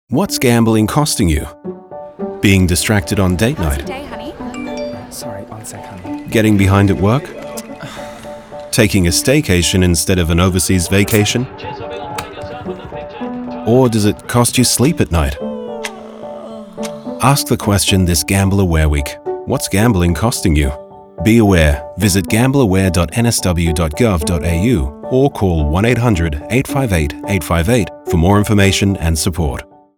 What's gambling costing you? Being distracted on date How's night? your day, honey? Sorry, one sec, honey. Getting behind at work? Taking a staycation instead of an overseas vacation? Or does it cost you sleep at night? Ask the question this Gamble Aware week. What's gambling costing you? Be aware. Visit gambleaware.nsw.gov.au or call 1-800-858-858 for more information and support.